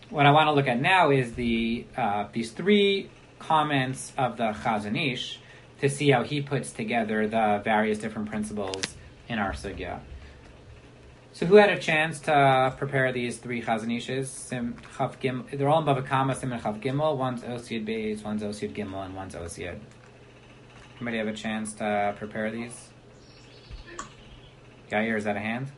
what I want to look at now is these three comments of the Chazon Ish to see how he puts together the various different principles in our sugya. So who had a chance to prepare these three Chazon Ishes? They're all in Bava Kama, Siman Chav Gimel. One's Osiyad Beis, one's Osiyad Gimel, and one's Osiyad. Anybody have a chance to prepare these? Yair, is that a hand?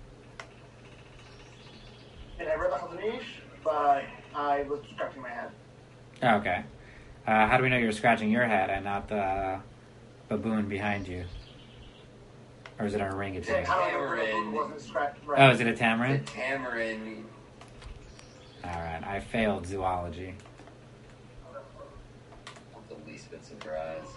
And I read the Chazon Ish, but I was scratching my head. Oh, okay. How do we know you're scratching your head and not the baboon behind you? Or is it an orangutan? Tamarin. Oh, is it a tamarin? It's a tamarin. Alright, I failed zoology. I'm the least bit surprised.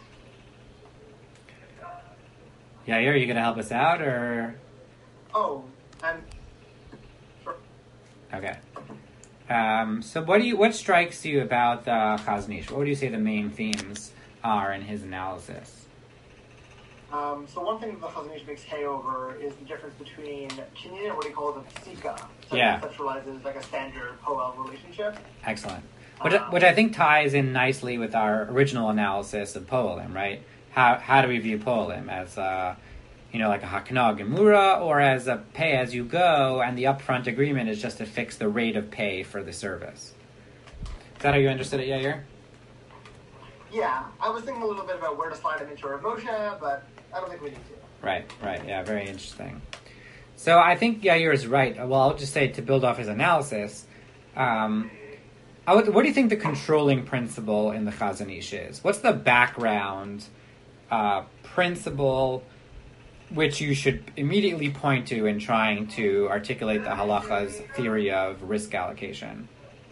Yair, are you going to help us out, or...? Oh, I'm... Sure. Okay. So what strikes you about the Chazon Ish? What would you say the main themes are in his analysis? So one thing that the Chazon Ish makes hay over is the difference between kinyan and what he calls a psika. So Yeah. he conceptualizes like a standard poel relationship. Excellent. Which I think ties in nicely with our original analysis of Poelim, right? How do we view Poelim? As like a Hakna Gemura, or as a pay as you go, and the upfront agreement is just to fix the rate of pay for the service. Is that how you understood it, Yair? Yeah, I was thinking a little bit about where to slide him into Rav Moshe, but I don't think we need to. Right, yeah, very interesting. So I think Yair is right. Well, I'll just say, to build off his analysis, what do you think the controlling principle in the Chazon Ish is? What's the background principle which you should immediately point to in trying to articulate the halacha's theory of risk allocation?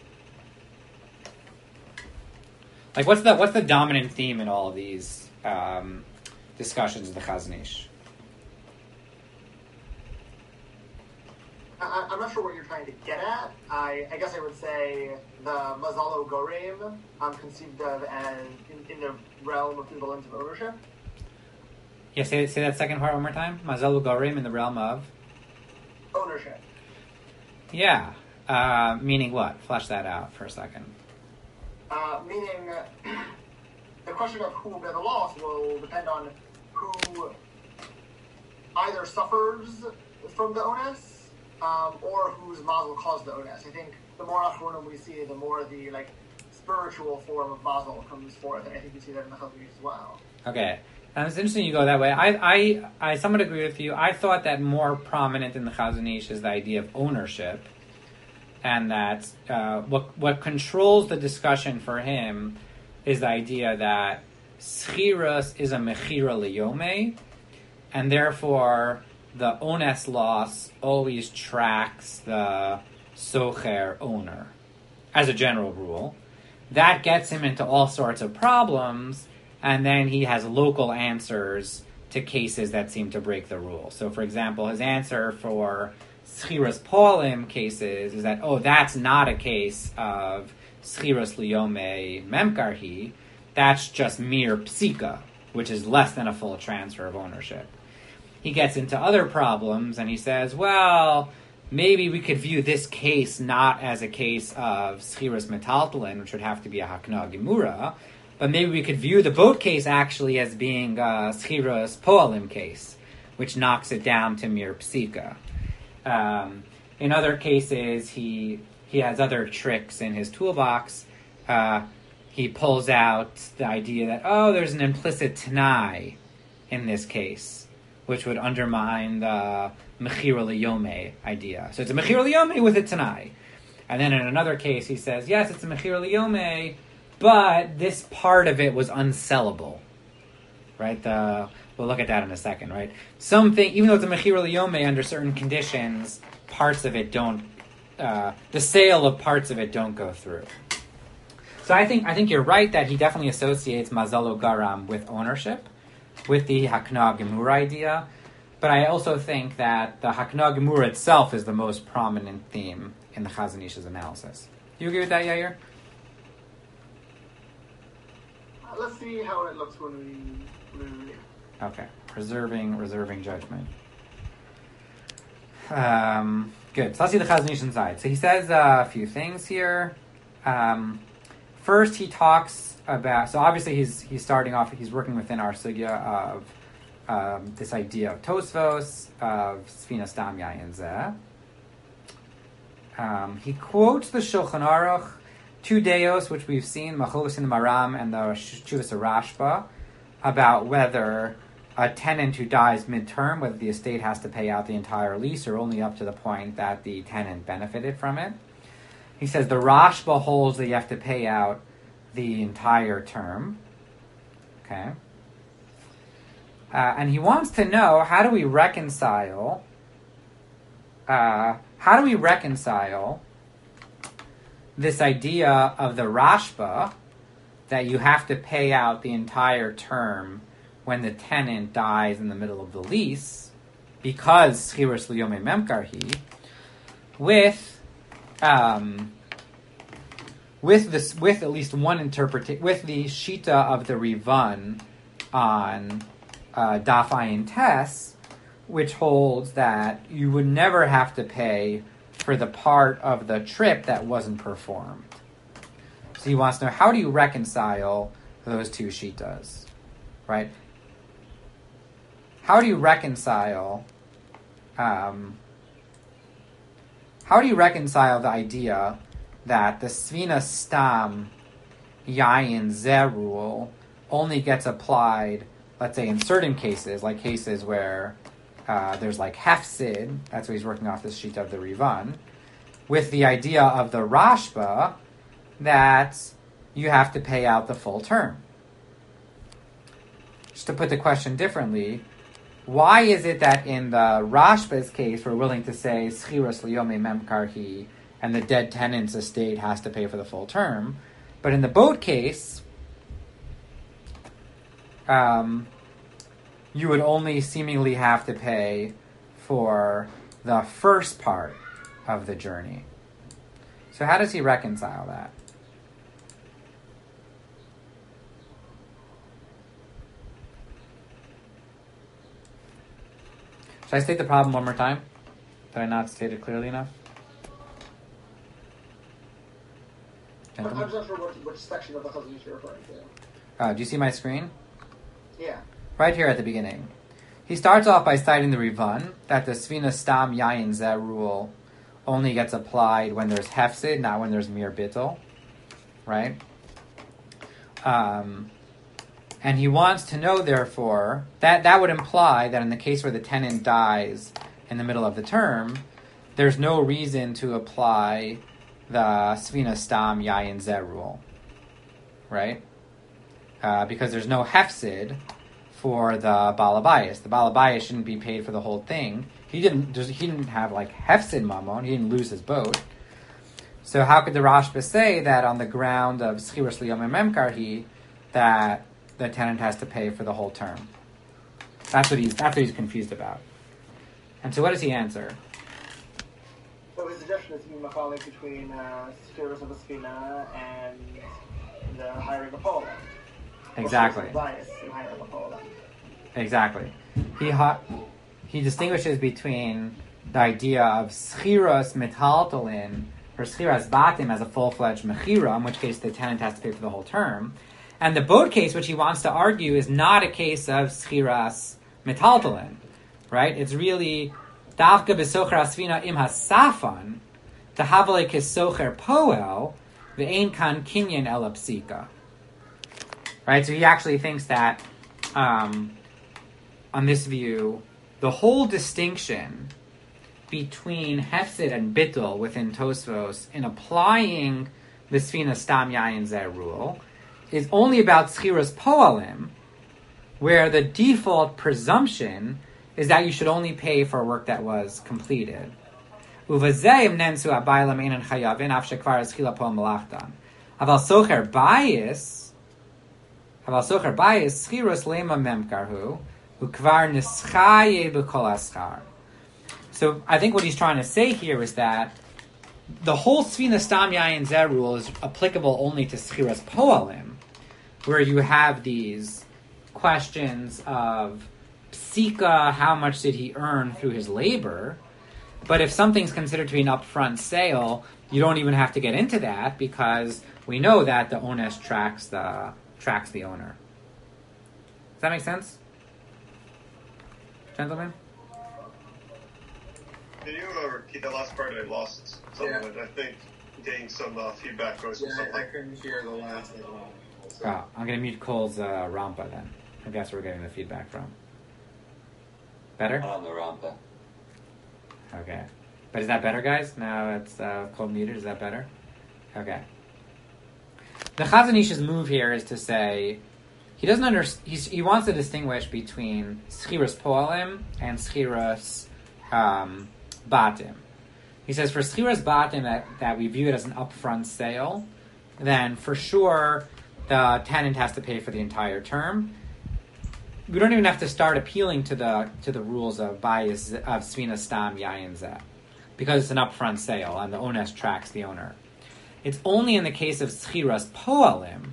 Like, what's the dominant theme in all of these discussions of the Chazon Ish? I'm not sure what you're trying to get at. I guess I would say the Mazalo Goreim conceived of as in the realm of through the lens of ownership. Yeah, say that second part one more time. Mazalo Goreim in the realm of ownership. Yeah, meaning what? Flesh that out for a second. Meaning the question of who will bear the loss will depend on who either suffers from the onus or whose mazel caused the onus. I think the more achronim we see, the more the spiritual form of mazel comes forth, and I think you see that in the Chazon Ish as well. Okay. It's interesting you go that way. I somewhat agree with you. I thought that more prominent in the Chazon Ish is the idea of ownership, and that what controls the discussion for him is the idea that schiras is a mechira liyome, and therefore the ones loss always tracks the socher owner, as a general rule. That gets him into all sorts of problems, and then he has local answers to cases that seem to break the rule. So, for example, his answer for Schiras Polim cases is that, that's not a case of Schiras Liome Memkarhi, that's just mere psika, which is less than a full transfer of ownership. He gets into other problems, and he says, well, maybe we could view this case not as a case of Schiras Metaltalin, which would have to be a Hakna Gemura, but maybe we could view the boat case actually as being a Schiras Poalim case, which knocks it down to mere psika. In other cases, he has other tricks in his toolbox. He pulls out the idea that, there's an implicit Tanai in this case, which would undermine the Mechira Liyome idea. So it's a Mechira Liyome with a Tanai. And then in another case, he says, yes, it's a Mechira Liyome, but this part of it was unsellable, right? We'll look at that in a second, right? Something, even though it's a mechira liyome, under certain conditions, parts of it don't, the sale of parts of it don't go through. So I think you're right that he definitely associates mazalo garam with ownership, with the hakna gemura idea, but I also think that the hakna gemura itself is the most prominent theme in the Chazon Ish's analysis. Do you agree with that, Yair? Let's see how it looks when we read. Okay, reserving judgment. Good. So let's see the Chazon Ish inside. So he says a few things here. First, he talks about. So obviously, he's starting off. He's working within our sugya of this idea of Tosfos, of Sfina Stam Yayin Zeh. He quotes the Shulchan Aruch, two deos, which we've seen, Machlokes in the Maram and the Shuvas Rashba, about whether a tenant who dies midterm, whether the estate has to pay out the entire lease or only up to the point that the tenant benefited from it. He says the Rashba holds that you have to pay out the entire term. Okay. And he wants to know, how do we reconcile this idea of the Rashba that you have to pay out the entire term when the tenant dies in the middle of the lease, because Schiras L'Yomei Memkarhi, with at least one interpretation, with the Shita of the Rivan on Daf Ayin Tes, which holds that you would never have to pay for the part of the trip that wasn't performed. So he wants to know, how do you reconcile those two Shitas, right? How do you reconcile the idea that the Sfina Stam Yayin Zeh rule only gets applied, let's say, in certain cases, like cases where there's like Hefsid, that's what he's working off this sheet of the Rivan, with the idea of the Rashba that you have to pay out the full term. Just to put the question differently, why is it that in the Rashba's case we're willing to say Schiras L'Yomei Memkarhi and the dead tenant's estate has to pay for the full term, but in the boat case, you would only seemingly have to pay for the first part of the journey? So how does he reconcile that? Should I state the problem one more time? Did I not state it clearly enough? I'm just not sure which section of the Chazon Ish you're referring to. Do you see my screen? Yeah. Right here at the beginning. He starts off by citing the Rivan, that the Sfina Stam Yayin Zeh rule only gets applied when there's Hefsid, not when there's Mir Bittul. Right? And he wants to know, therefore, that would imply that in the case where the tenant dies in the middle of the term, there's no reason to apply the Sfina Stam Yayin Zeh rule. Right? Because there's no Hefsid for the Balabayas. The Balabayas shouldn't be paid for the whole thing. He didn't have like Hefsid Mamon. He didn't lose his boat. So how could the Rashba say that on the ground of Schiras L'Yomei Memkarhi that the tenant has to pay for the whole term? That's what he's confused about. And so what does he answer? So his suggestion is to be machalik between Schiras of a Sfina and the hiring of Poland. Exactly. Exactly. He distinguishes between the idea of schiras metaltalin or schiras batim as a full-fledged mechira, in which case the tenant has to pay for the whole term, and the boat case, which he wants to argue, is not a case of schiras metaltalin, right? It's really davka besocher asfina im hasafan tahavale kesocher poel ve'ein kan kinyan elapsika. Right, so he actually thinks that, on this view, the whole distinction between Hefsid and Bittul within Tosfos in applying the Sfina Stam Yayin Zeh rule is only about Schiras Poalim, where the default presumption is that you should only pay for work that was completed. Uvazeh nensu abaylam einan chayavin af shekvar eschila poal malachtan. Aval socher bayis. So I think what he's trying to say here is that the whole Sfina Stam Yayin Zeh rule is applicable only to Schiras Poalim, where you have these questions of Psika, how much did he earn through his labor, But if something's considered to be an upfront sale, you don't even have to get into that because we know that the onus tracks the owner. Does that make sense, gentlemen? Can you repeat that last part? I lost some of it. I think getting some feedback goes from something. I couldn't hear the last one. Oh, I'm going to mute Cole's Rampa then. I guess we're getting the feedback from. Better? On the Rampa. Okay. But is that better, guys? Now it's Cole muted. Is that better? Okay. The Chazon Ish's move here is to say he doesn't he wants to distinguish between Schiras Poalim and Schiras Batim. He says for Schiras Batim that we view it as an upfront sale, then for sure the tenant has to pay for the entire term. We don't even have to start appealing to the rules of bias of Svina Stam Yayin Zeh, because it's an upfront sale and the onus tracks the owner. It's only in the case of Schiras Poalim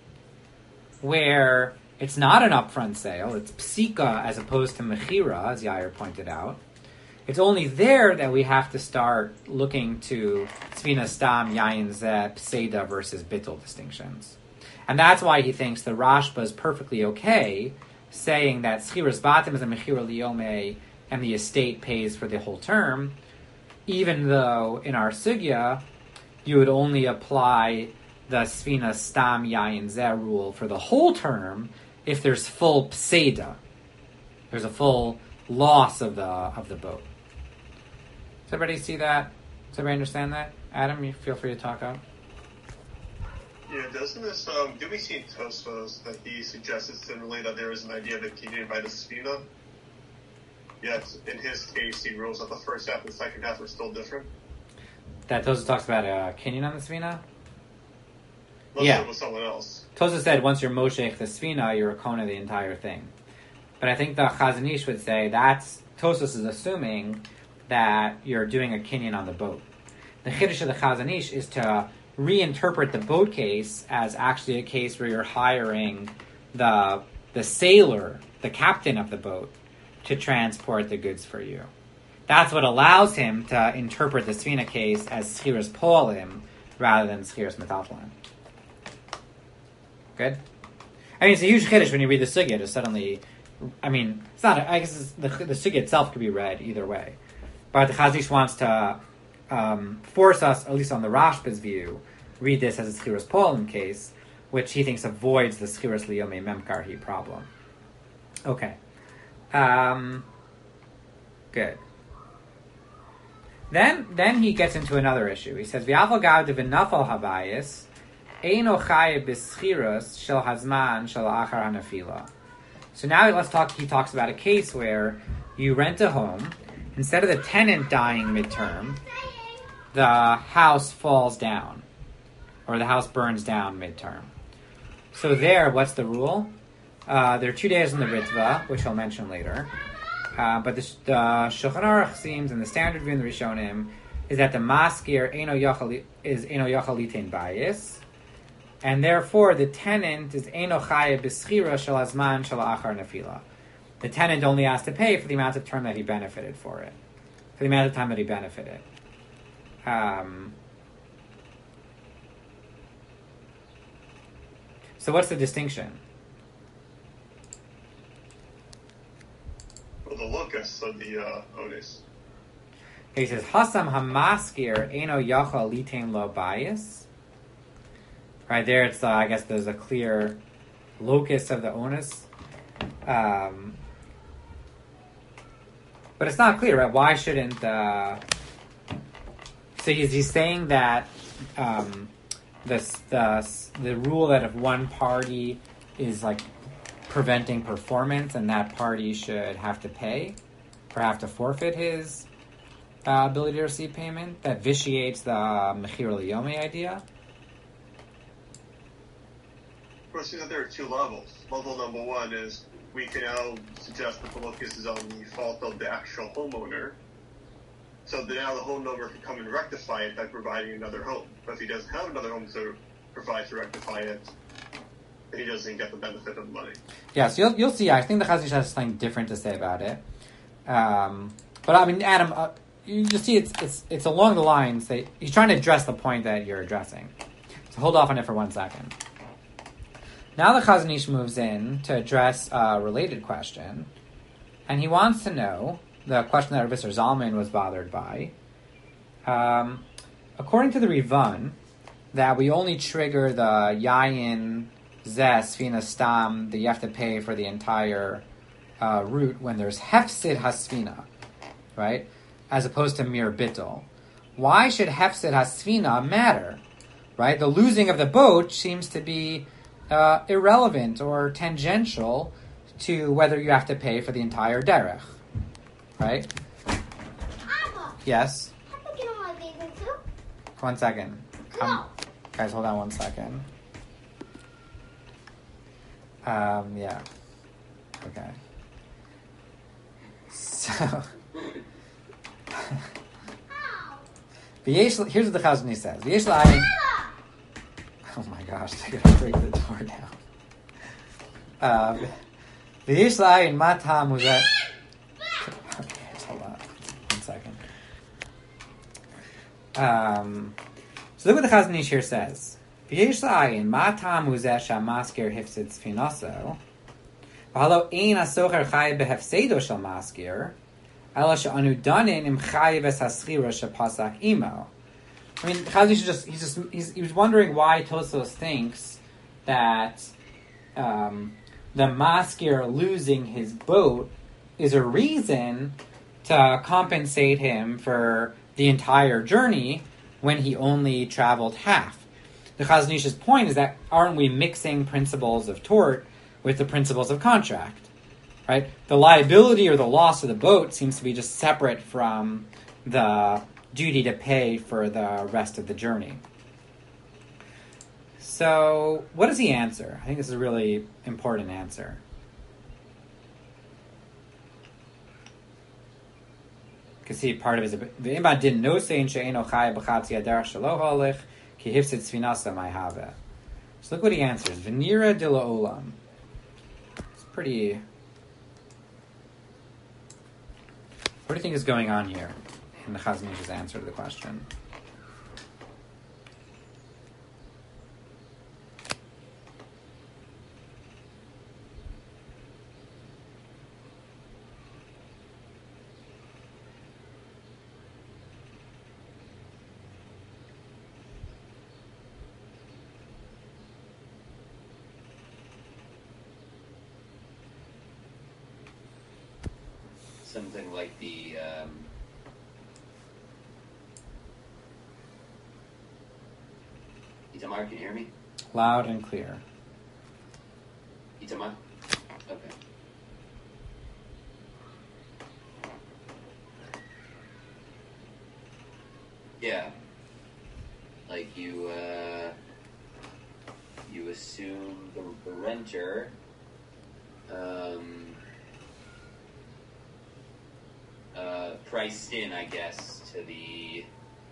where it's not an upfront sale, it's psika as opposed to mechira, as Yair pointed out. It's only there that we have to start looking to Svina Stam Yayin Zeh Pseda versus Bittul distinctions. And that's why he thinks the Rashba is perfectly okay saying that Schiras Batim is a Mechira Liyome and the estate pays for the whole term, even though in our Sugya you would only apply the Svina Stam Yayin Zeh rule for the whole term if there's full Pseda. There's a full loss of the boat. Does everybody see that? Does everybody understand that? Adam, you feel free to talk up. Yeah, doesn't this, do we see in Tosfos that he suggested similarly that there is an idea of opinion by the Sfina? Yet, in his case, he rules that the first half and the second half are still different? That Tosfos talks about a Kenyan on the Sfina? Unless Yeah. it was someone else. Tosfos said once you're Moshech the Sfina, you're a Kona the entire thing. But I think the Chazon Ish would say Tosfos is assuming that you're doing a Kenyan on the boat. The Chiddush of the Chazon Ish is to reinterpret the boat case as actually a case where you're hiring the sailor, the captain of the boat, to transport the goods for you. That's what allows him to interpret the Sfina case as Schiras Poalim rather than Schiras Metatlan. Good? I mean, it's a huge chiddush when you read the Sugya to suddenly... I mean, it's not... I guess the Sugya itself could be read either way. But the Chazon Ish wants to force us, at least on the Rashba's view, read this as a Schiras Poalim case, which he thinks avoids the Schiras Liyome Memkarhi problem. Okay. Good. Then he gets into another issue. He says, "V'afal gav de v'nafal habayis, eino chayev b'schiras shel hazman shel achar hanafila." So now he talks about a case where you rent a home. Instead of the tenant dying midterm, the house falls down, or the house burns down midterm. So there, what's the rule? There are 2 days in the Ritva, which I'll mention later. But the Shulchan Aruch seems, and the standard view in the Rishonim, is that the maskir is eno yachalitin bayis, and therefore the tenant is eno chayev b'schira shel hazman shel achar nefila. The tenant only has to pay for the amount of term that he benefited for it, for the amount of time that he benefited. So what's the distinction? Well, the locus of the onus. He says, Hasam hamaskir eno yachal litain lo bias. Right there, it's I guess there's a clear locus of the onus. But it's not clear, right? Why shouldn't... So he's saying that the rule that if one party is like preventing performance and that party should have to pay or have to forfeit his ability to receive payment, that vitiates the Mechir Liyome idea. Well, see that there are two levels. Level number one is we can now suggest that the locus is on the fault of the actual homeowner. So that now the homeowner can come and rectify it by providing another home. But if he doesn't have another home to provide to rectify it, then he doesn't get the benefit of the money. Yeah, so you'll see. I think the Chazon Ish has something different to say about it. But I mean, Adam, you just see it's along the lines that he's trying to address the point that you're addressing. So hold off on it for 1 second. Now the Chazon Ish moves in to address a related question, and he wants to know the question that Rav Isser Zalman was bothered by. According to the Rivan, that we only trigger the Yayin Zeh Sfina Stam that you have to pay for the entire route when there's Hefsid Hasfina, right? As opposed to Mir Bittel. Why should Hefsid Hasfina matter, right? The losing of the boat seems to be irrelevant or tangential to whether you have to pay for the entire derech, right? Abba, Yes? have to get on my bathing suit. 1 second. No. Guys, hold on 1 second. Yeah. Okay. So, here's what the Chazon Ish says. V'yesh la'ayin. Oh my gosh, they're gonna break the door down. V'yesh la'ayin ma ta'am uzeh. Okay, hold on 1 second. So look what the Chazon Ish here says. V'yesh la'ayin ma ta'am uzeh sha'maskir hifsid sfinaso. V'halo ein hasocher chayav behefsedo shel maskir. Ela she'anu danin im chayav es haschira shepasak imo. I mean, Chazon Ish he was wondering why Tosfos thinks that the maskir losing his boat is a reason to compensate him for the entire journey when he only traveled half. The Chazon Ish's point is that aren't we mixing principles of tort with the principles of contract, right? The liability or the loss of the boat seems to be just separate from the duty to pay for the rest of the journey. So, what does he answer? I think this is a really important answer. You can see part of his V'imad din nosein she'eno chaya b'chatzi aderech shelo holich ki hifsid sfinasa ma'ihave. So look what he answers. V'nira de la'olam. It's pretty... What do you think is going on here in the Chazon Ish's answer to the question? Something like the Itamar, can you hear me? Loud and clear. Itamar? Okay. Yeah. Like you assume the renter priced in, I guess, to the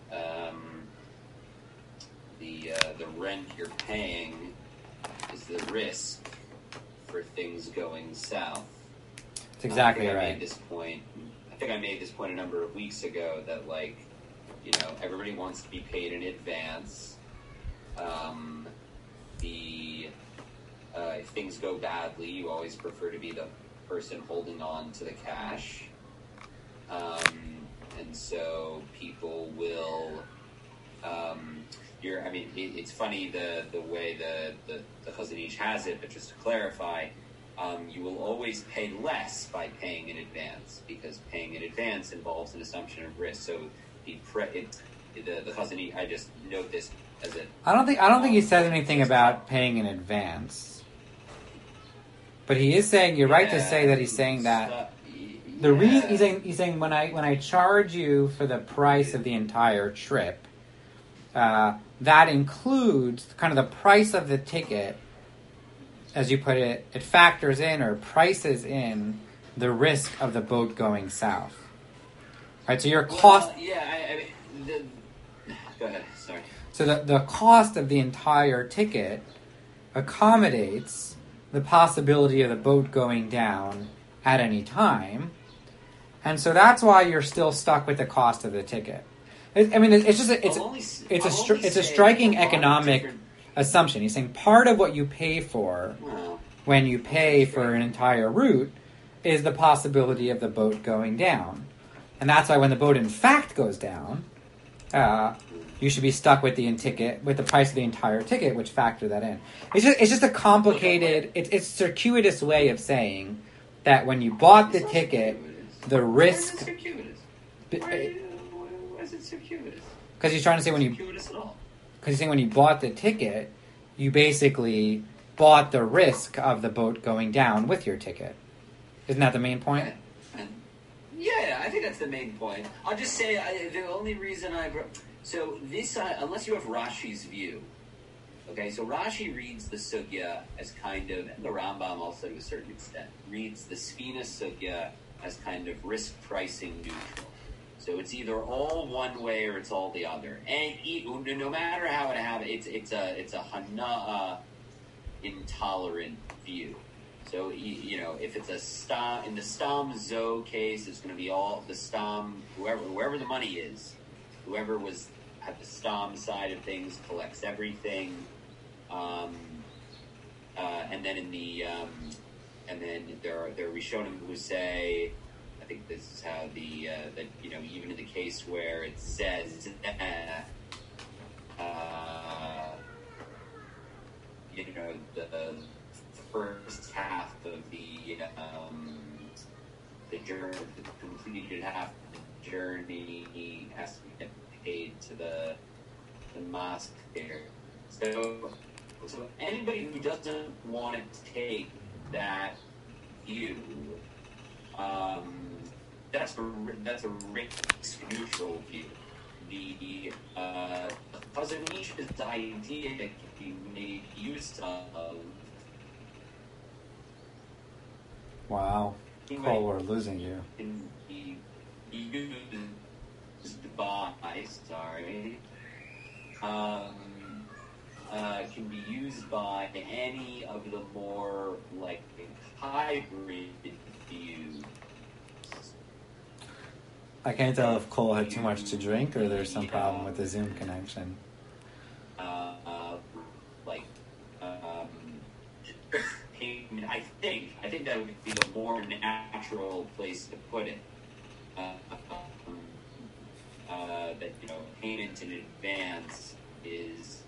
rent you're paying is the risk for things going south. That's exactly I right. made this point. I think I made this point a number of weeks ago that, like, you know, everybody wants to be paid in advance. If things go badly, you always prefer to be the person holding on to the cash. And so people will, it's funny the way the Chazon Ish has it, but just to clarify, you will always pay less by paying in advance, because paying in advance involves an assumption of risk. So the Chazon Ish, I just note this as a... I don't think he says anything about paying in advance. But he is saying, you're right to say that he's saying that the reason he's saying when I charge you for the price of the entire trip, that includes kind of the price of the ticket, as you put it. It factors in or prices in the risk of the boat going south. Right. So your cost. Go ahead. Sorry. So the cost of the entire ticket accommodates the possibility of the boat going down at any time. And so that's why you're still stuck with the cost of the ticket. It's a striking economic assumption. He's saying part of what you pay for when you pay for an entire route is the possibility of the boat going down. And that's why when the boat in fact goes down, you should be stuck with the price of the entire ticket, which factor that in. It's just a complicated, it's a circuitous way of saying that when you bought the ticket, the risk. Why is it circuitous? Because he's trying to say Circuitous at all. because he's saying when you bought the ticket, you basically bought the risk of the boat going down with your ticket. Isn't that the main point? Yeah, I think that's the main point. I'll just say the only reason so this unless you have Rashi's view, okay. So Rashi reads the sugya as kind of, and the Rambam also to a certain extent reads the Sfina sugya as kind of risk pricing neutral. So it's either all one way or it's all the other, and no matter how it happens, it's a hana intolerant view. So if it's a stam in the stam zo case, it's going to be all the stam whoever the money is, whoever was at the stam side of things collects everything, and then in the and then there are Rishonim who say, I think this is how that even in the case where it says the first half of the journey, the completed half of the journey has to get paid to the mosque there. So anybody who doesn't want to take that view, that's a risk neutral view. The Chazon Ish's idea can be made use of. Wow. Anyway, We're losing you. Can be used by, can be used by any of the more like hybrid views. I can't tell if Cole had too much to drink or there's some problem with the Zoom connection. I think that would be the more natural place to put it. That payment in advance is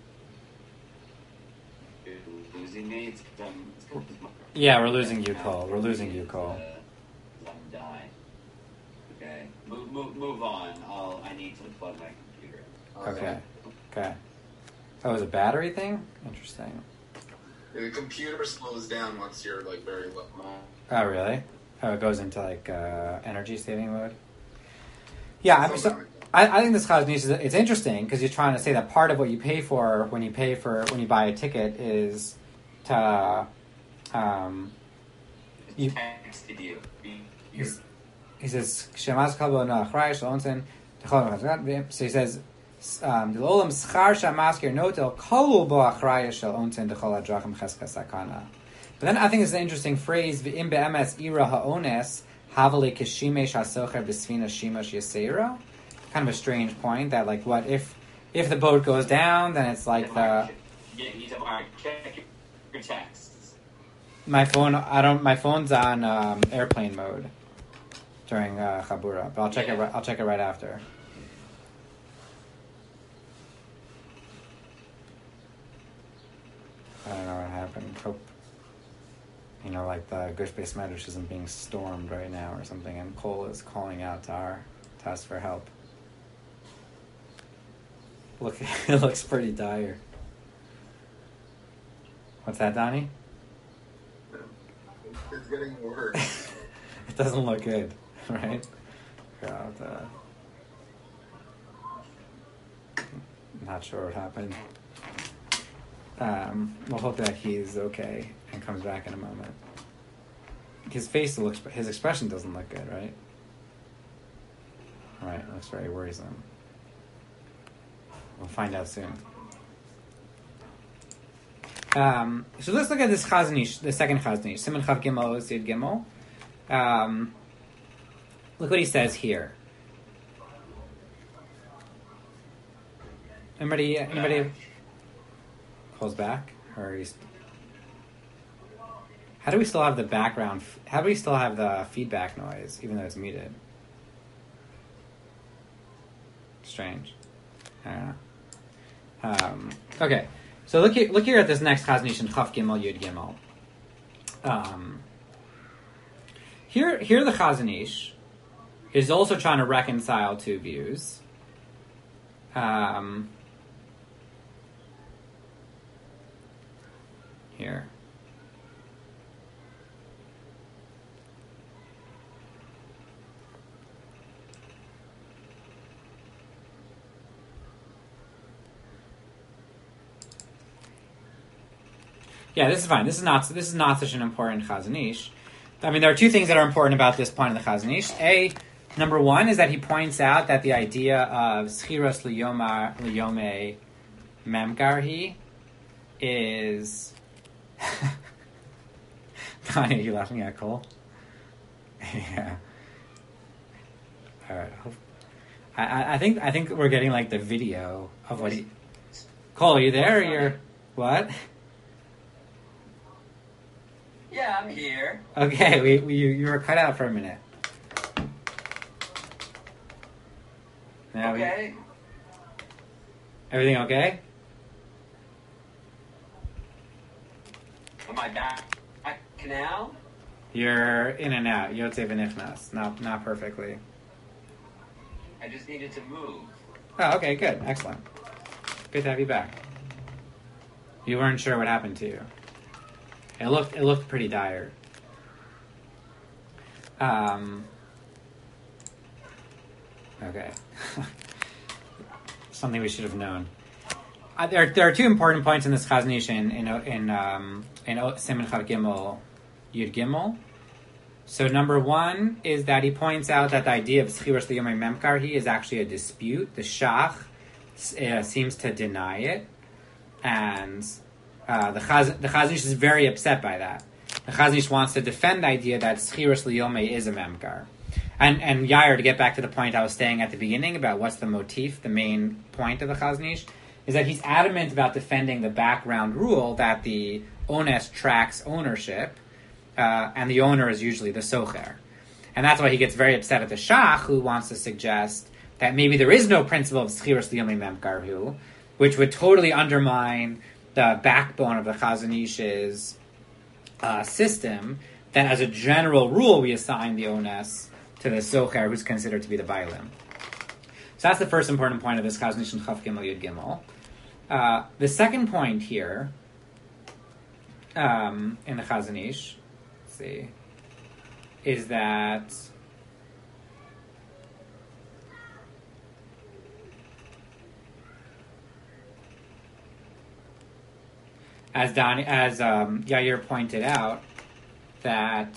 losing me. Yeah, we're losing you, Cole. We're losing you, Cole. Die. Okay, move on. I need to plug my computer. Okay. Oh, is it a battery thing? Interesting. The computer slows down once you're very low. Oh, really? Oh, it goes into energy saving mode. Yeah, I think this Chazon Ish it's interesting because you're trying to say that part of what you pay for when you buy a ticket is to he says Shemaz Kabo Nachrai Shalonsen. So he says the Olam Schar Shamaskir Notel Kolu Bo Achraya Shel Onsen Dechol Adrachim Cheskas Sakana. But then I think it's an interesting phrase. V'im be'emes ira ha'ones havali kishimesh hasocher b'sfina shimash yaseira. Kind of a strange point that what if the boat goes down, then it's like the. Yeah, check your texts. My phone. My phone's on airplane mode during Chabura, but I'll check it. I'll check it right after. I don't know what happened. Hope, the Gush Beis Medrash isn't being stormed right now or something, and Cole is calling out to us for help. Look, it looks pretty dire. What's that, Donnie? It's getting worse. It doesn't look good, right? Not sure what happened. We'll hope that he's okay and comes back in a moment. His expression doesn't look good, right? Right, it looks very worrisome. We'll find out soon. So let's look at this Chazon Ish, the second Chazon Ish, Siman Chav Gimel Sid Gimel. Look what he says here. Anybody pulls back? Or he's... How do we still have the background? How do we still have the feedback noise, even though it's muted? Strange. I don't know. Okay, so look here at this next Chazon Ish in Chaf Gimel Yud Gimel. Here the Chazon Ish is also trying to reconcile two views. Here. Yeah, this is fine. This is not such an important Chazon Ish. I mean, there are two things that are important about this point of the Chazon Ish. Number one is that he points out that the idea of Schiros Liyome Memgarhi is... Tanya, are you laughing at Cole? Yeah. All right. I think we're getting like the video of what he... Cole, are you there? Or you're... What? Yeah, I'm here. Okay, you were cut out for a minute. Now okay. Everything okay? Am I back now? You're in and out. Yotze v'nichnas. Not perfectly. I just needed to move. Oh, okay, good. Excellent. Good to have you back. You weren't sure what happened to you. It looked pretty dire. Okay. Something we should have known. There are two important points in this Chazon Ish in Siman Chav Gimel Yud Gimel. So number one is that he points out that the idea of Schiros Liyome Memkarhi is actually a dispute. The Shach seems to deny it, and the Chazon Ish is very upset by that. The Chazon Ish wants to defend the idea that Schiros Liyome is a Memkar. And Yair, to get back to the point I was saying at the beginning about what's the motif, the main point of the Chazon Ish, is that he's adamant about defending the background rule that the ones tracks ownership, and the owner is usually the socher. And that's why he gets very upset at the Shach, who wants to suggest that maybe there is no principle of Schiros Liyome Memkarhu, which would totally undermine the backbone of the Chazon Ish's system, that as a general rule we assign the ones to the socher, who's considered to be the bailim. So that's the first important point of this Chazon Ish in Chaf Gimel Yud Gimel. The second point here in the Chazon Ish, let's see, is that as Yair pointed out, that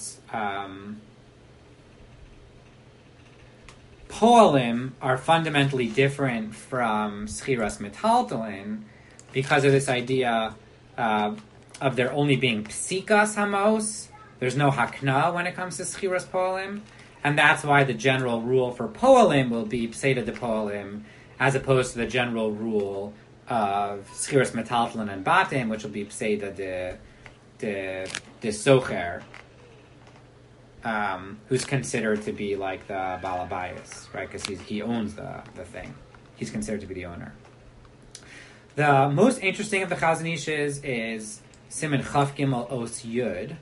Poalim are fundamentally different from Schiras Metaltalin because of this idea of there only being Psikas Hamos. There's no Hakna when it comes to Schiras Poalim. And that's why the general rule for Poalim will be Pseda de Poalim, as opposed to the general rule of Schiras Metaltalin and Batim, which will be Pseda de Socher. Who's considered to be like the Balabayas, right? Because he owns the thing. He's considered to be the owner. The most interesting of the Chazon Ish's is Siman Chaf Gimel Os Yud.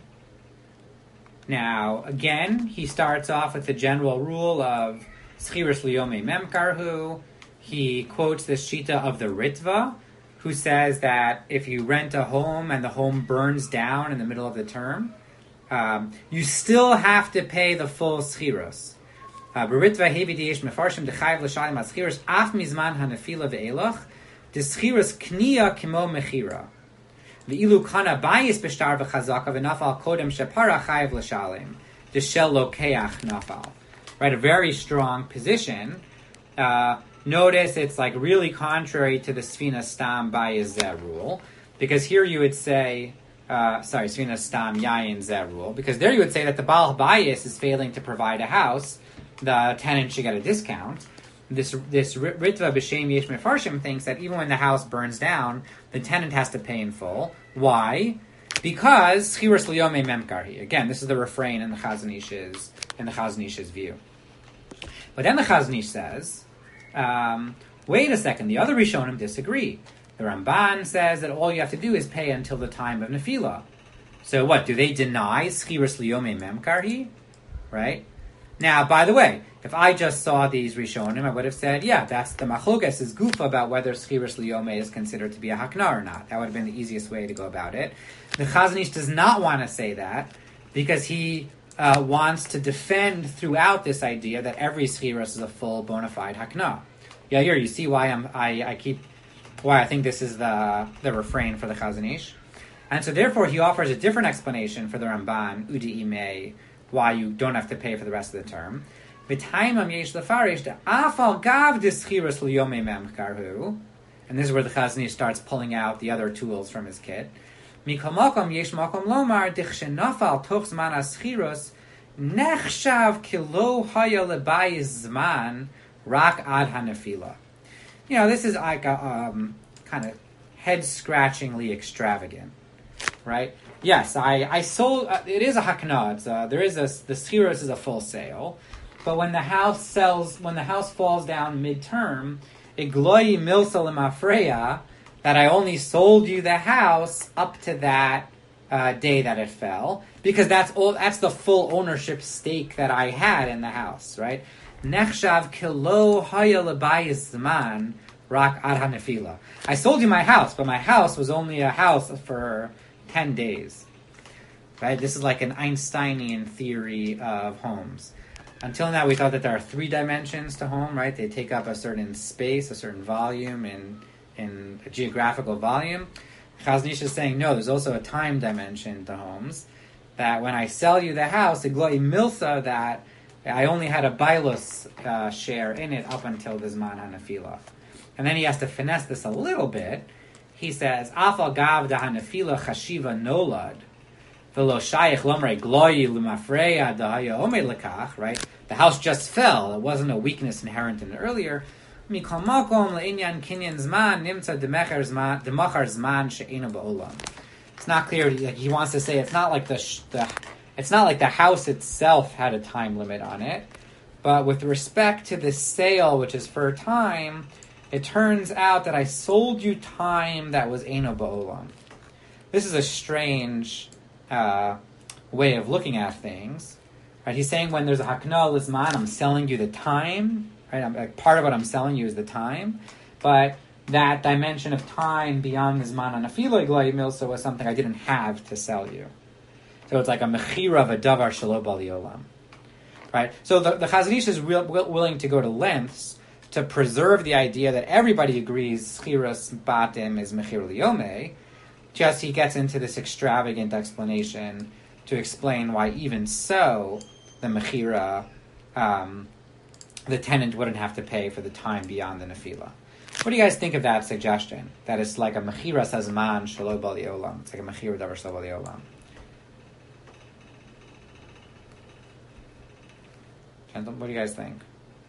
Now, again, he starts off with the general rule of Schiras Liyome Memkarhu. He quotes the Shita of the Ritva, who says that if you rent a home and the home burns down in the middle of the term, you still have to pay the full schiros. Beritva hevi diyesh mefarshim dechayiv l'shalim aschiros af mizman hanefila ve'elach deschiros kniya kimo mechira ve'ilu kana bayis b'shtar v'chazaka v'nafal kodem shepara chayiv l'shalim deshel lokeach nafal. Right, a very strong position. Notice it's like really contrary to the Sfina Stam Bayis Zeh rule, because here you would say. Svina Stam Yayin Zeh rule, because there you would say that the Baal Bayis is failing to provide a house, the tenant should get a discount. This Ritva B'Shem Yesh Mefarshim thinks that even when the house burns down, the tenant has to pay in full. Why? Because Schiras Liyome Memkarhi. Again, this is the refrain in the Chazon Ish's view. But then the Chazon Ish says, wait a second, the other Rishonim disagree. The Ramban says that all you have to do is pay until the time of Nefila. So what, do they deny Schiras Liyome Memkarhi? Right? Now, by the way, if I just saw these Rishonim, I would have said, yeah, that's the Machlokas is Gufa about whether Schiras Liyome is considered to be a Hakna or not. That would have been the easiest way to go about it. The Chazon Ish does not want to say that because he wants to defend throughout this idea that every Schiras is a full bona fide Hakna. Yeah, here you see why I think this is the refrain for the Chazon Ish. And so therefore he offers a different explanation for the Ramban, Udi Imei, why you don't have to pay for the rest of the term. And this is where the Chazon Ish starts pulling out the other tools from his kit. This is like a kind of head-scratchingly extravagant, right? Yes, I sold. It is a hakna. The schiros is a full sale, but when the house falls down midterm, igloi milsa lemafreya, that I only sold you the house up to that day that it fell, because that's the full ownership stake that I had in the house, right? Nechshav kilo haya lebayis zman rak ad hanefila. I sold you my house, but my house was only a house for 10 days. Right? This is like an Einsteinian theory of homes. Until now, we thought that there are 3 dimensions to home, right? They take up a certain space, a certain volume, in a geographical volume. Chazon Ish is saying, no, there's also a time dimension to homes. That when I sell you the house, igloi milsa, that I only had a bailus share in it up until the Zman HaNefila. And then he has to finesse this a little bit. He says, Afal gav da hanefila chashiva nolad, velo shayich lomrei gloi lumafreya da haya ome lekach, right? The house just fell. It wasn't a weakness inherent in it earlier. Mikol makom le'inyan kinyan zman nimtza demachar zman she'ena ba'olam. It's not clear. He wants to say it's not like the house itself had a time limit on it, but with respect to the sale, which is for time, it turns out that I sold you time that was Eino Ba'olam. This is a strange way of looking at things. Right? He's saying when there's a Hakna Lizman, I'm selling you the time. Right? Part of what I'm selling you is the time. But that dimension of time beyond Lizman and Afilo Igloi Milsa was something I didn't have to sell you. So it's like a Mechira of a Davar Shelo Bali Olam. Right? So the Chazon Ish is willing to go to lengths to preserve the idea that everybody agrees Schiras Batim is Mechir Liyome, just he gets into this extravagant explanation to explain why even so, the Mechira, the tenant wouldn't have to pay for the time beyond the Nefila. What do you guys think of that suggestion? That it's like a Mechira Sazman Shelo Bali Olam. It's like a Mechira Davar Shelo Bali Olam. What do you guys think?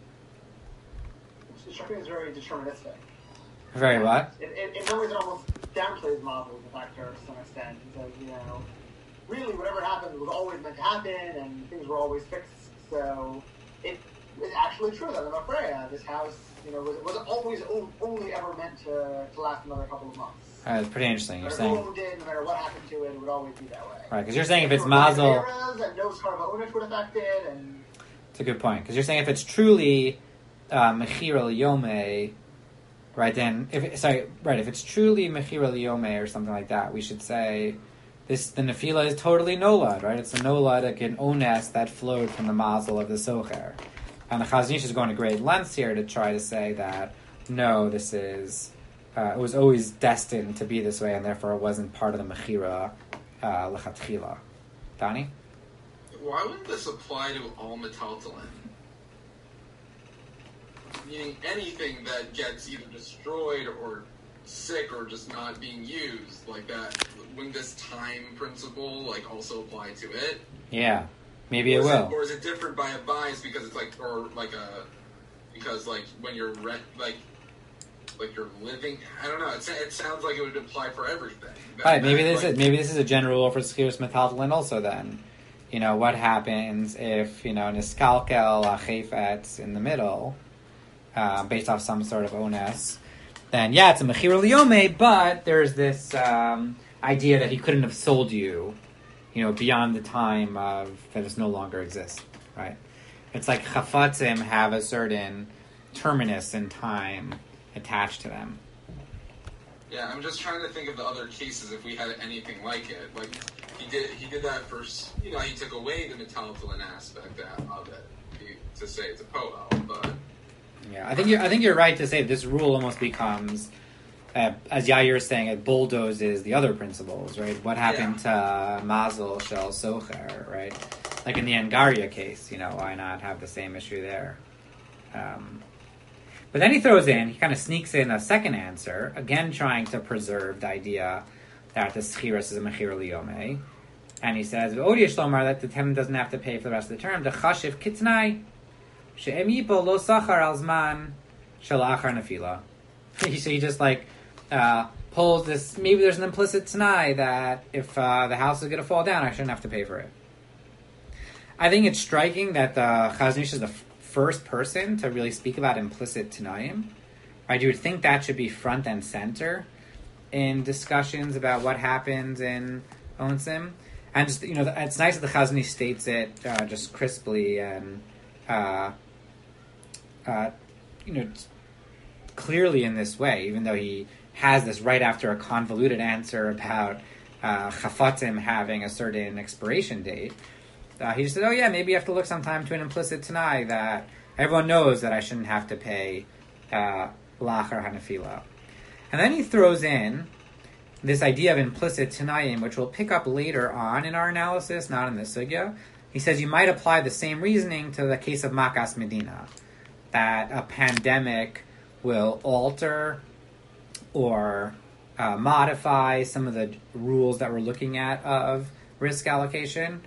It struck me as very deterministic. Very what? In some ways, it almost downplays Mazel, the factor, to some extent. He says, really, whatever happened was always meant to happen, and things were always fixed. So it's actually true that in Afreya, this house, was always only ever meant to last another couple of months. It's pretty interesting. You're no saying, matter who owned it, no matter what happened to it, it would always be that way. Right, because you're saying if it's Mazel, and no Skarva Onish would affect it, and it's a good point. Because you're saying if it's truly Mechira Liyome, right? Then if it's truly Mechira Liyome or something like that, we should say the Nefila is totally Nolad, right? It's a Nolad, like an Ones that flowed from the Mazel of the Socher. And the Chazon Ish is going to great lengths here to try to say that no, this is it was always destined to be this way, and therefore it wasn't part of the Mechira Lechatchila. Donnie? Why wouldn't this apply to all metaltalin? Meaning anything that gets either destroyed or sick or just not being used, like that. Wouldn't this time principle also apply to it? Yeah. Maybe it Or is will. Or is it different by a bias because it's like, or like a, because like when you're like you're living, I don't know. It sounds like it would apply for everything. Right, maybe this is a general rule for Schiras Metaltalin also then. You know, what happens if, Niskalkel Chayfetz in the middle, based off some sort of onus, then yeah, it's a Mechira Liyome, but there's this idea that he couldn't have sold you, beyond the time of that it no longer exists, right? It's like Chafatzim have a certain terminus in time attached to them. Yeah, I'm just trying to think of the other cases if we had anything like it. Like he did that first. He took away the metaltalin aspect of it to say it's a poel, but yeah, I think you're right to say this rule almost becomes, as Yair is saying, it bulldozes the other principles, right? What happened to Mazel Shel Socher, right? Like in the Angaria case, why not have the same issue there? But then he kind of sneaks in a second answer, again trying to preserve the idea that the Schiras is a Mechira Liyome. And he says, Odi Shlomar, that the tenant doesn't have to pay for the rest of the term. The Chashiv Kitznai, She'em Yipo Lo Sachar Al Zman Shel Achar Nefila. So he just pulls this, maybe there's an implicit Tznai that if the house is going to fall down, I shouldn't have to pay for it. I think it's striking that the Chazon Ish is the first person to really speak about implicit Tanaim. Right? You would think that should be front and center in discussions about what happens in Onsim. And just, it's nice that the Chazon Ish states it just crisply and, clearly in this way, even though he has this right after a convoluted answer about Chafatzim having a certain expiration date. He just said, maybe you have to look sometime to an implicit Tanai that everyone knows that I shouldn't have to pay Lachar Hanafila. And then he throws in this idea of implicit Tanaim, which we'll pick up later on in our analysis, not in this sugya. He says you might apply the same reasoning to the case of Makas Medina, that a pandemic will alter or modify some of the rules that we're looking at of risk allocation.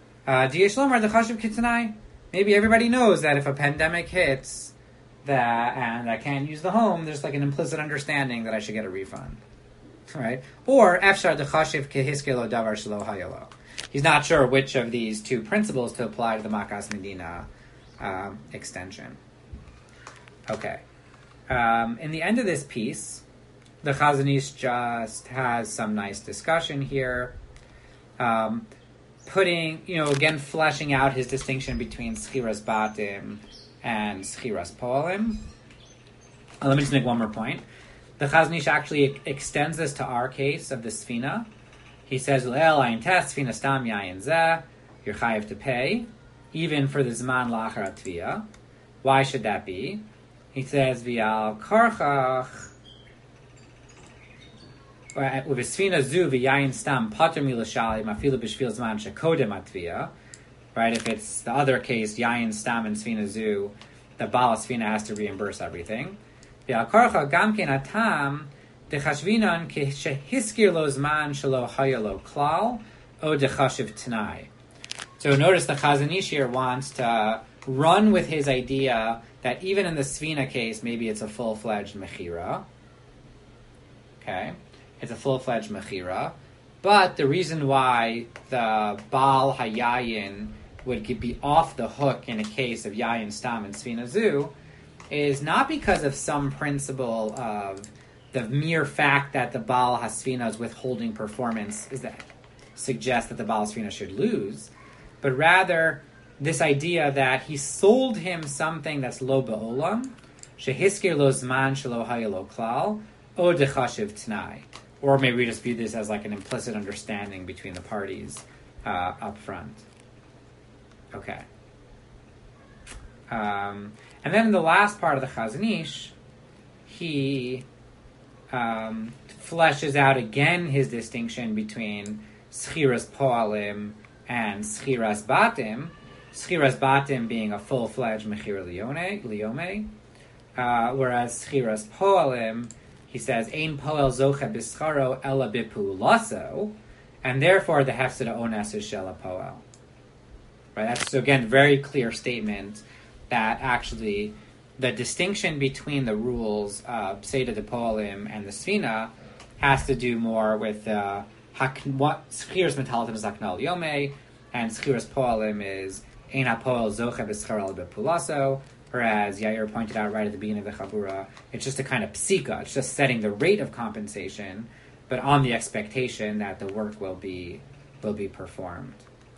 Maybe everybody knows that if a pandemic hits and I can't use the home, there's like an implicit understanding that I should get a refund, right? Or he's not sure which of these two principles to apply to the Makas Medina extension. Okay. In the end of this piece, the Chazon Ish just has some nice discussion here. Putting, again, fleshing out his distinction between Schiras Batim and Schiras Poalim. Let me just make one more point. The Chazon Ish actually extends this to our case of the Sfina. He says, L'el ayin tes, Sfina stam yayin zeh, you're chayiv to pay, even for the Zman Lachar Atvia. Why should that be? He says, V'al karchach, with Sfina zu v'yayin stam pater milashali mafilu b'shvil zman shekodem atvia. Right, if it's the other case, yayin stam and Sfina zu, the Baal Sfina has to reimburse everything. V'al karcha gamken atam dechashvinan shehiskir lo zman shelo hayalo klal o dechashiv t'nai. So notice the Chazon Ish here wants to run with his idea that even in the Sfina case, maybe it's a full-fledged mechira. Okay. It's a full-fledged mechira, but the reason why the Baal Hayayin would be off the hook in a case of Yayin Stam and Sfina Zu is not because of some principle of the mere fact that the Baal HaSfina is withholding performance is that suggests that the Baal HaSfina should lose, but rather this idea that he sold him something that's lo ba'olam, shehiskir lo zman shelo hayalo klal, o dechashiv t'nai. Or maybe we just view this as like an implicit understanding between the parties up front. Okay. And then in the last part of the Chazon Ish, he fleshes out again his distinction between Schiras Poalim and Schiras Batim. Schiras Batim being a full-fledged Mechira Liyome, whereas Schiras Poalim, he says, Ein poel zocha bischaro ela bipu lasso, and therefore the hefsed ones is shela poel. Right? That's, again, very clear statement that actually the distinction between the rules of Seder de Polim and the Sfina has to do more with what Schiras Metalatim is Haknal Yome, and Schiras Polim is Ein HaPoel Zoche B'Schar Al B'Pulaso, whereas Yair pointed out right at the beginning of the Chabura, it's just a kind of psika, it's just setting the rate of compensation, but on the expectation that the work will be performed.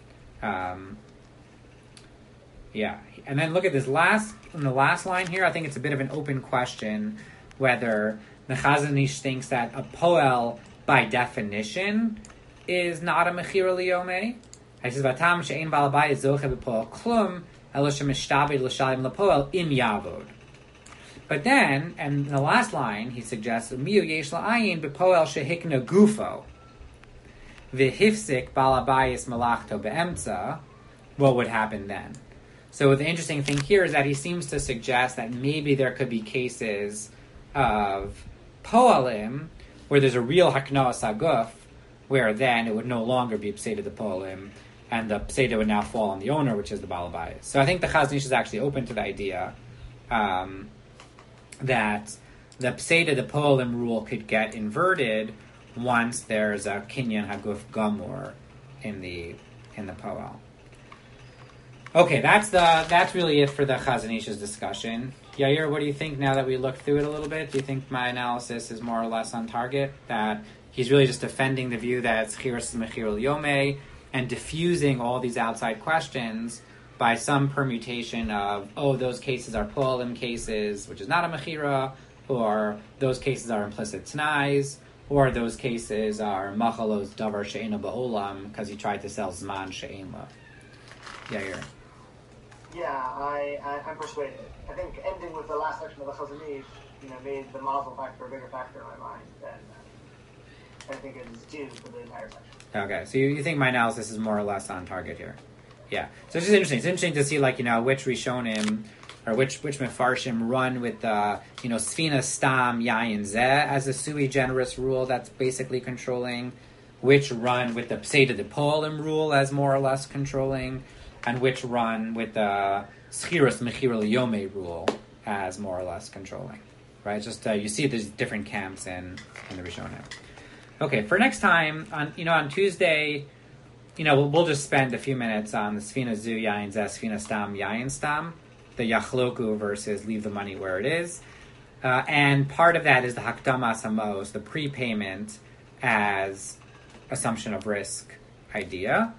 And then look at this in the last line here. I think it's a bit of an open question whether the Chazon Ish thinks that a poel, by definition, is not a mechira liyomeh. He says, "Vatam she'ein balabai zoche b'poel klum elo shemishtabed l'shalim l'poel im yavod." But then, and in the last line, he suggests, "Miu yesh la'ayin b'poel shehikna gufo v'hifsik balabayis malachto be'emtza." What would happen then? So the interesting thing here is that he seems to suggest that maybe there could be cases of poalim where there's a real hakna saguf, where then it would no longer be pseda de poalim, and the pseda would now fall on the owner, which is the balabayis. So I think the Chazon Ish is actually open to the idea that the pseda de poalim rule could get inverted once there's a kinyan haguf gamur in the poal. Okay, that's really it for the Chazon Ish's discussion. Yair, what do you think now that we looked through it a little bit? Do you think my analysis is more or less on target? That he's really just defending the view that Schiras is Mechirul Yomeh and diffusing all these outside questions by some permutation of, those cases are Poalim cases, which is not a Mechira, or those cases are implicit T'nais, or those cases are Machalos Davar She'ena Ba'olam, because he tried to sell Zman She'ena. Yair. Yeah, I'm persuaded. I think ending with the last section of the Chazon Ish, made the Mazel factor a bigger factor in my mind than I think it is due for the entire section. Okay, so you think my analysis is more or less on target here? Yeah. So it's just interesting. It's interesting to see, which Rishonim or which Mefarshim run with the, Sfina Stam Yayin Zeh as a sui generis rule that's basically controlling, which run with the Pseda de Poalim rule as more or less controlling, and which run with the Schiras Mechirul Yomeh rule as more or less controlling, right? Just you see there's different camps in the Rishonim. Okay, for next time on Tuesday, we'll just spend a few minutes on the Sfina Zu Yayin Zeh Sfina Stam Yayin Stam, the Yachloku versus leave the money where it is, and part of that is the Hakdamas Hamos, the prepayment as assumption of risk idea.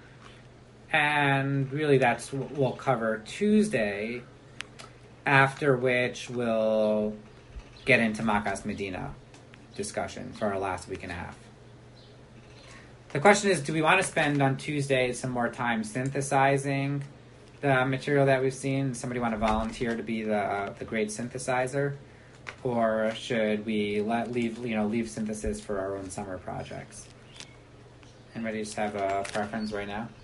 And really that's what we'll cover Tuesday, after which we'll get into Makas Medina discussion for our last week and a half. The question is, do we want to spend on Tuesday some more time synthesizing the material that we've seen? Somebody want to volunteer to be the great synthesizer? Or should we leave synthesis for our own summer projects? Anybody just have a preference right now?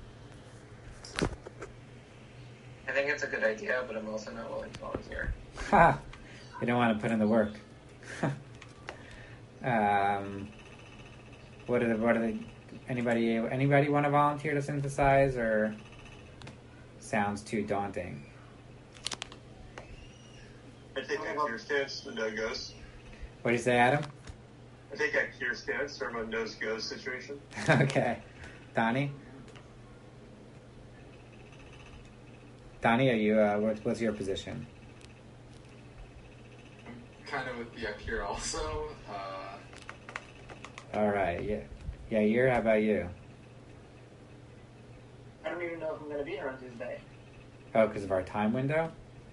I think it's a good idea, but I'm also not willing to volunteer. Ha! You don't want to put in the work. What are the anybody want to volunteer to synthesize, or sounds too daunting? I take that clear stance, no goes. What do you say, Adam? I take that clear stance, or a nose goes situation. Okay. Donnie? Donnie, are you? What's your position? I'm kind of with the up here also. All right. Yeah. Yair, how about you? I don't even know if I'm going to be here on Tuesday. Oh, because of our time window?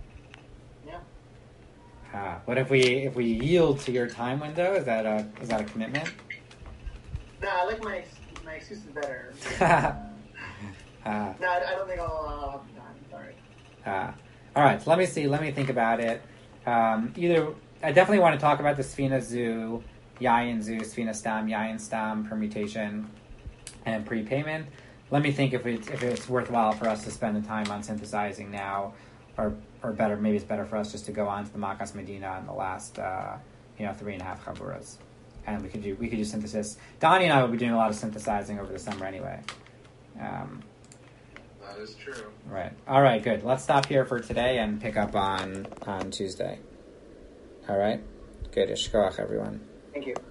Yeah. What if we yield to your time window? Is that a commitment? No, I like my excuses better. No, I don't think I'll have the time. Sorry. All right, so let me see. Let me think about it. I definitely want to talk about the Sfina Zu, Yayin Zu, Sfina Stam, Yayin Stam permutation and prepayment. Let me think if it's worthwhile for us to spend the time on synthesizing now, or better, maybe it's better for us just to go on to the Makas Medina in the last 3.5 chaburas, and we could do synthesis. Donnie and I will be doing a lot of synthesizing over the summer anyway. That is true. Right. All right, good. Let's stop here for today and pick up on Tuesday. All right? Good. Yeshkoach, everyone. Thank you.